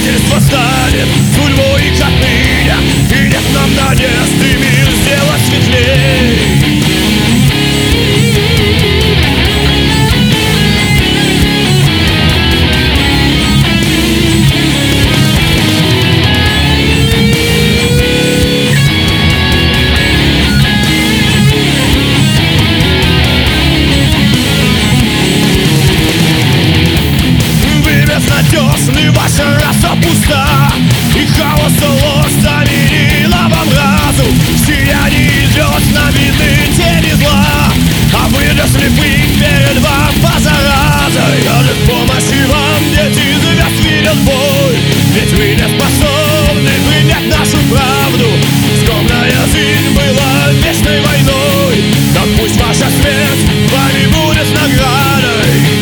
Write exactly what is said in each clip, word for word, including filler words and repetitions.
предательство станет судьбой их отныне, и нет нам надежды мир сделать светлей. Безнадежны, ваша раса пуста, и хаоса ложь заменила вам разум. Сияние идет на виды тени зла, а вы же слепы перед вам заразой. Жаждет помощи вам, дети звезд видят бой, ведь вы не способны принять нашу правду. Скромная жизнь была вечной войной, так пусть ваша смерть вами будет наградой.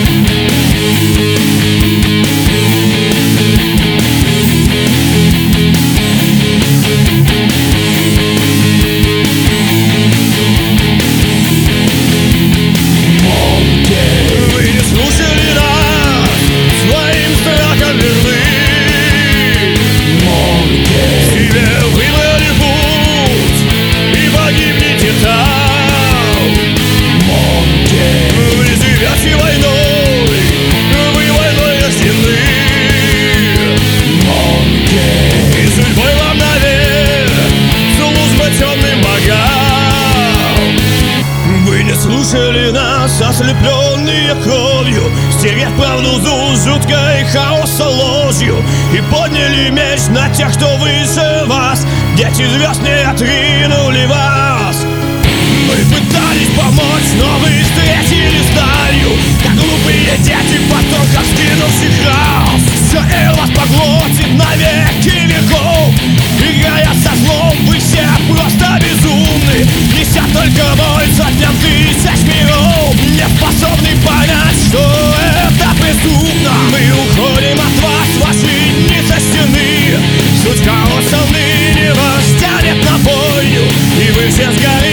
Слушали нас, ослепленные кровью, стерев правду зу жуткой хаоса ложью, и подняли меч на тех, кто выше вас. Дети звезд не отринули вас. Мы пытались помочь, но вы встретили сталью, как глупые дети потока скинувших хаос. Все эл вас поглотит навеки веков, играя со злом, вы все просто безумны, неся только боль сотням тысяч миров, не способны понять, что это преступно. Мы уходим от вас, ваши дни сочтены, суть хаоса ныне вас тянет на бойню, и вы все сгорели.